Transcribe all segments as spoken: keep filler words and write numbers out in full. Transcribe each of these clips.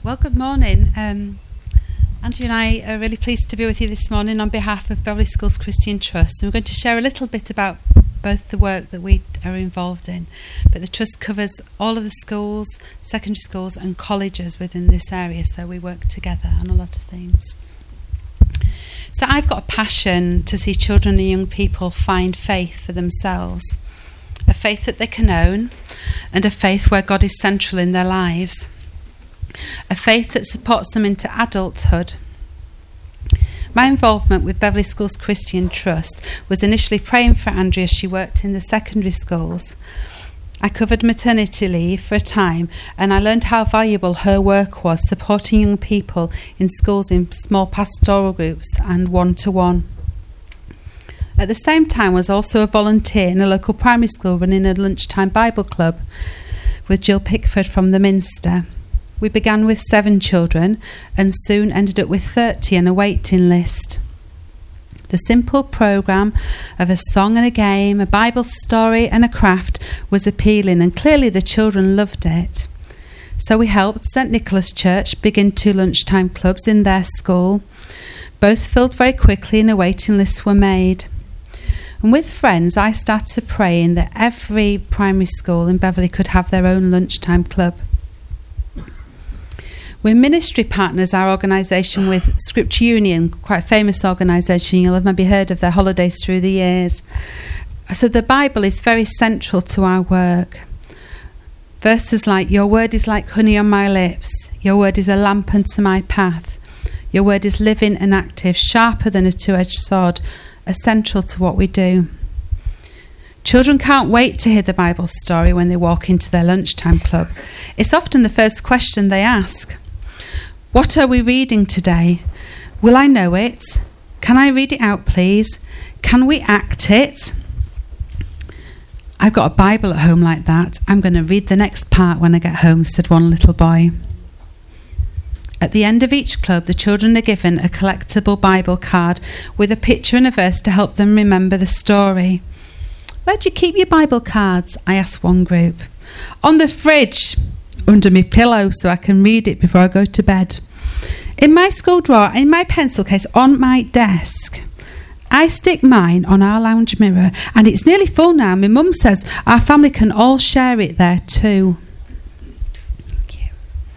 Well, good morning. Um, Andrew and I are really pleased to be with you this morning on behalf of Beverley Schools Christian Trust. And we're going to share a little bit about both the work that we are involved in. But the Trust covers all of the schools, secondary schools and colleges within this area. So we work together on a lot of things. So I've got a passion to see children and young people find faith for themselves. A faith that they can own and a faith where God is central in their lives. A faith that supports them into adulthood. My involvement with Beverley Schools Christian Trust was initially praying for Andrea as she worked in the secondary schools. I covered maternity leave for a time and I learned how valuable her work was supporting young people in schools in small pastoral groups and one-to-one. At the same time, I was also a volunteer in a local primary school running a lunchtime Bible club with Jill Pickford from the Minster. We began with seven children and soon ended up with thirty and a waiting list. The simple programme of a song and a game, a Bible story and a craft was appealing, and clearly the children loved it. So we helped Saint Nicholas Church begin two lunchtime clubs in their school. Both filled very quickly and a waiting list were made. And with friends, I started praying that every primary school in Beverley could have their own lunchtime club. We're ministry partners, our organisation, with Scripture Union, quite a famous organisation. You'll have maybe heard of their holidays through the years. So the Bible is very central to our work. Verses like, your word is like honey on my lips. Your word is a lamp unto my path. Your word is living and active, sharper than a two-edged sword, are central to what we do. Children can't wait to hear the Bible story when they walk into their lunchtime club. It's often the first question they ask. What are we reading today? Will I know it? Can I read it out, please? Can we act it? I've got a Bible at home like that. I'm going to read the next part when I get home, said one little boy. At the end of each club, the children are given a collectible Bible card with a picture and a verse to help them remember the story. Where do you keep your Bible cards? I asked one group. On the fridge, under my pillow, so I can read it before I go to bed. In my school drawer, in my pencil case, on my desk. I stick mine on our lounge mirror, and it's nearly full now. My mum says our family can all share it there too. Thank you.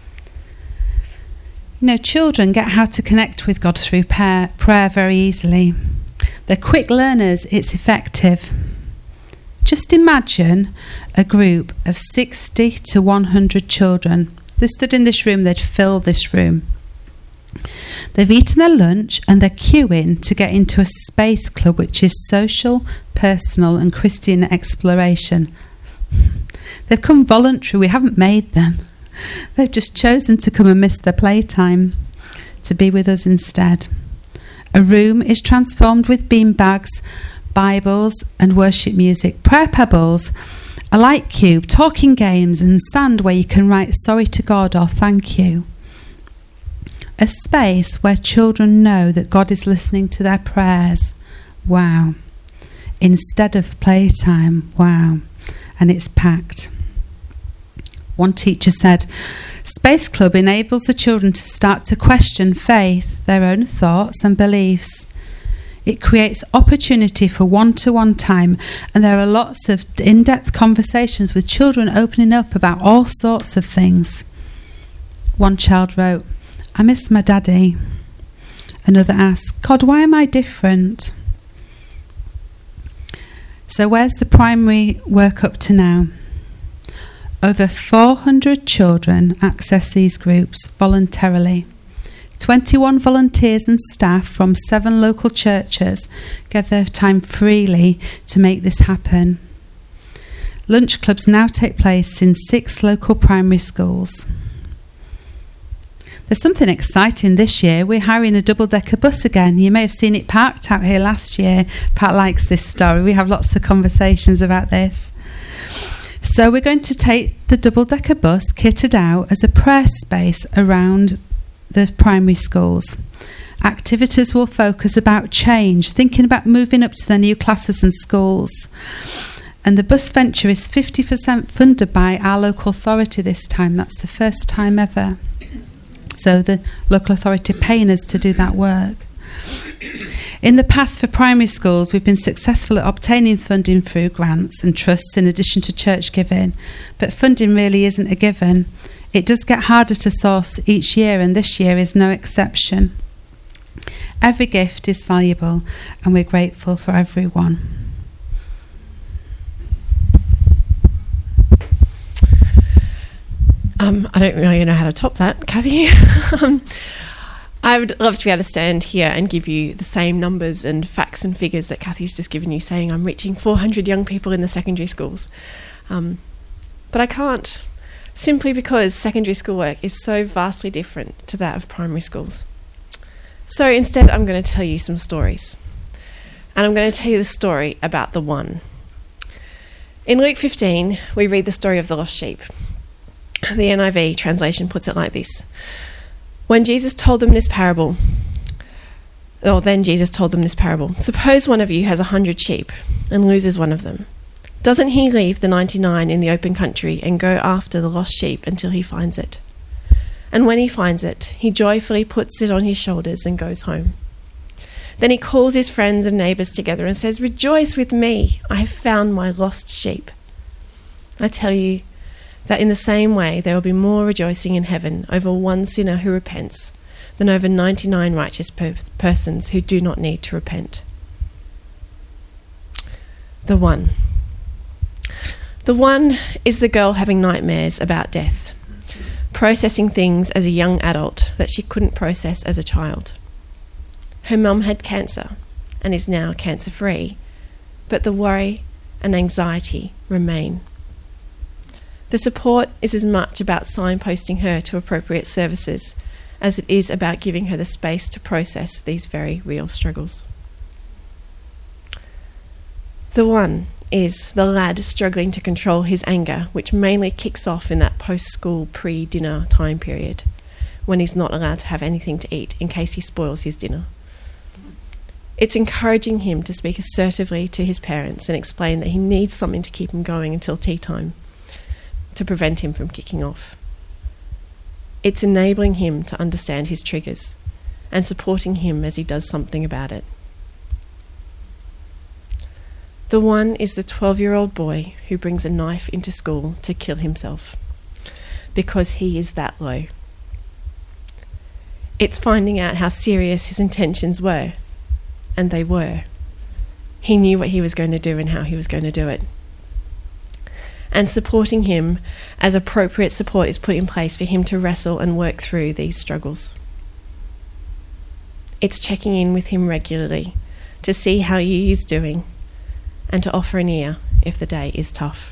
You know, children get how to connect with God through prayer, prayer very easily. They're quick learners, it's effective. Just imagine a group of sixty to one hundred children. They stood in this room, they'd fill this room. They've eaten their lunch and they're queuing to get into a space club, which is social, personal and Christian exploration. They've come voluntary, we haven't made them. They've just chosen to come and miss their playtime, to be with us instead. A room is transformed with beanbags, Bibles and worship music, prayer pebbles, a light cube, talking games and sand where you can write sorry to God or thank you. A space where children know that God is listening to their prayers. Wow. Instead of playtime. Wow. And it's packed. One teacher said, Space Club enables the children to start to question faith, their own thoughts and beliefs. It creates opportunity for one-to-one time, and there are lots of in-depth conversations with children opening up about all sorts of things. One child wrote, I miss my daddy. Another asked, God, why am I different? So where's the primary work up to now? Over four hundred children access these groups voluntarily. twenty-one volunteers and staff from seven local churches give their time freely to make this happen. Lunch clubs now take place in six local primary schools. There's something exciting this year. We're hiring a double-decker bus again. You may have seen it parked out here last year. Pat likes this story. We have lots of conversations about this. So we're going to take the double-decker bus kitted out as a prayer space around the primary schools. Activities will focus about change, thinking about moving up to their new classes and schools. And the bus venture is fifty percent funded by our local authority this time. That's the first time ever. So the local authority paying us to do that work. In the past, for primary schools, we've been successful at obtaining funding through grants and trusts in addition to church giving, but funding really isn't a given. It does get harder to source each year, and this year is no exception. Every gift is valuable, and we're grateful for every one. Um, I don't really know how to top that, Kathy. um, I would love to be able to stand here and give you the same numbers and facts and figures that Kathy's just given you, saying I'm reaching four hundred young people in the secondary schools. Um, but I can't, simply because secondary school work is so vastly different to that of primary schools. So instead, I'm going to tell you some stories. And I'm going to tell you the story about the one. In Luke fifteen, we read the story of the lost sheep. The N I V translation puts it like this. When Jesus told them this parable, or then Jesus told them this parable, suppose one of you has a hundred sheep and loses one of them. Doesn't he leave the ninety-nine in the open country and go after the lost sheep until he finds it? And when he finds it, he joyfully puts it on his shoulders and goes home. Then he calls his friends and neighbours together and says, "Rejoice with me, I have found my lost sheep." I tell you that in the same way there will be more rejoicing in heaven over one sinner who repents than over ninety-nine righteous per- persons who do not need to repent. The one. The one is the girl having nightmares about death, processing things as a young adult that she couldn't process as a child. Her mum had cancer and is now cancer-free, but the worry and anxiety remain. The support is as much about signposting her to appropriate services as it is about giving her the space to process these very real struggles. The one is the lad struggling to control his anger, which mainly kicks off in that post-school pre-dinner time period when he's not allowed to have anything to eat in case he spoils his dinner. It's encouraging him to speak assertively to his parents and explain that he needs something to keep him going until tea time, to prevent him from kicking off. It's enabling him to understand his triggers and supporting him as he does something about it. The one is the twelve-year-old boy who brings a knife into school to kill himself because he is that low. It's finding out how serious his intentions were, and they were. He knew what he was going to do and how he was going to do it. And supporting him as appropriate support is put in place for him to wrestle and work through these struggles. It's checking in with him regularly to see how he is doing and to offer an ear if the day is tough.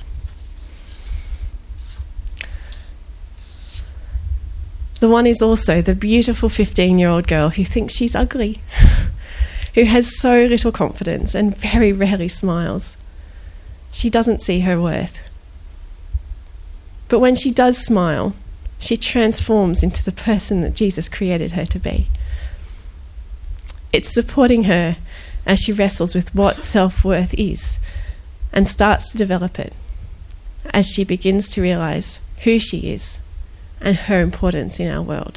The one is also the beautiful fifteen-year-old girl who thinks she's ugly, who has so little confidence and very rarely smiles. She doesn't see her worth. But when she does smile, she transforms into the person that Jesus created her to be. It's supporting her as she wrestles with what self-worth is and starts to develop it as she begins to realise who she is and her importance in our world.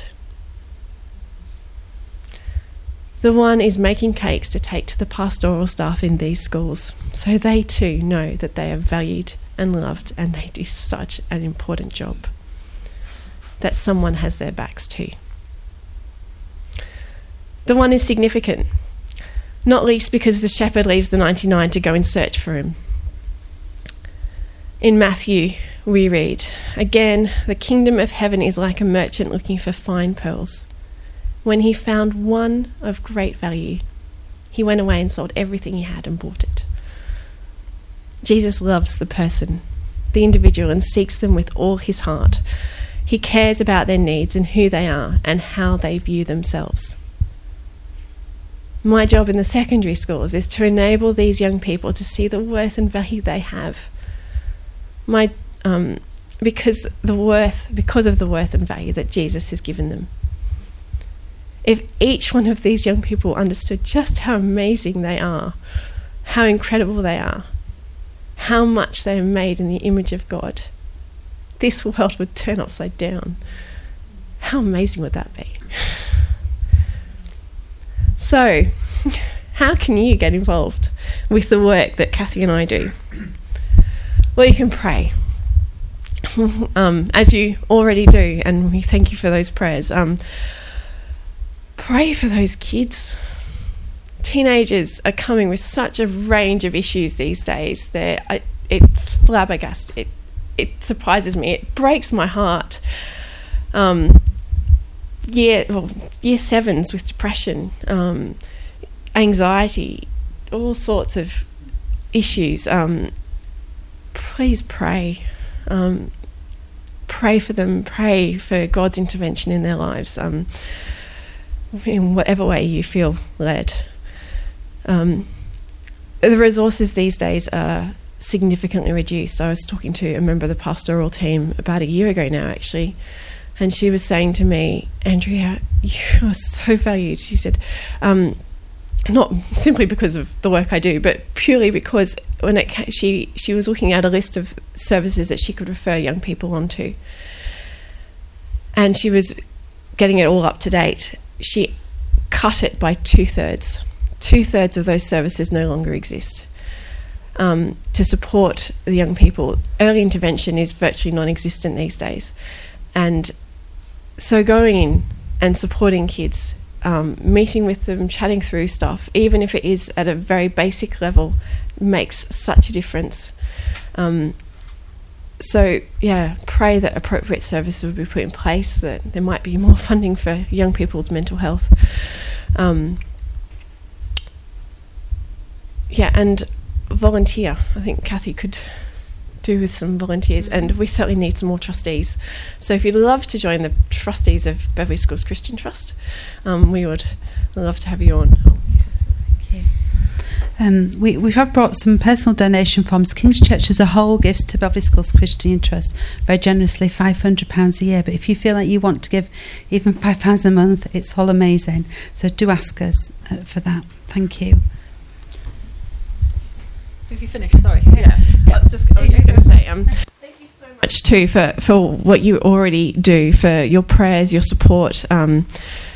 The one is making cakes to take to the pastoral staff in these schools so they too know that they are valued and loved and they do such an important job, that someone has their backs to. The one is significant, not least because the shepherd leaves the ninety-nine to go in search for him. In Matthew, we read, "Again, the kingdom of heaven is like a merchant looking for fine pearls. When he found one of great value, he went away and sold everything he had and bought it." Jesus loves the person, the individual, and seeks them with all his heart. He cares about their needs and who they are and how they view themselves. My job in the secondary schools is to enable these young people to see the worth and value they have. My, um, because the worth, because of the worth and value that Jesus has given them. If each one of these young people understood just how amazing they are, how incredible they are, how much they are made in the image of God, this world would turn upside down. How amazing would that be? So, how can you get involved with the work that Kathy and I do? Well, you can pray, um, as you already do, and we thank you for those prayers. Um, pray for those kids. Teenagers are coming with such a range of issues these days. They're, I, it's flabbergasted. It, it surprises me. It breaks my heart. Um, year, well, year sevens with depression, um, anxiety, all sorts of issues. Um, please pray. Um, pray for them. Pray for God's intervention in their lives, um, in whatever way you feel led. Um, the resources these days are significantly reduced. I was talking to a member of the pastoral team about a year ago now, actually, and she was saying to me, Andrea, you are so valued. She said, um, not simply because of the work I do, but purely because when it ca- she she was looking at a list of services that she could refer young people onto, and she was getting it all up to date. She cut it by two thirds. Two thirds of those services no longer exist. Um, to support the young people, early intervention is virtually non-existent these days, and so going in and supporting kids, um, meeting with them, chatting through stuff, even if it is at a very basic level, makes such a difference. Um, so yeah, pray that appropriate services will be put in place, that there might be more funding for young people's mental health. Um, yeah, and volunteer. I think Kathy could do with some volunteers, and we certainly need some more trustees. So if you'd love to join the trustees of Beverley Schools Christian Trust, um, we would love to have you on. Oh, thank you. Um, we, we have brought some personal donation forms. King's Church as a whole gives to Beverley Schools Christian Trust very generously five hundred pounds a year, but if you feel like you want to give even five pounds a month, it's all amazing. So do ask us uh, for that. Thank you. Have you finished? Sorry. Yeah, yeah. I was just, I was just going to say, um, thank you so much too for, for what you already do, for your prayers, your support. Um,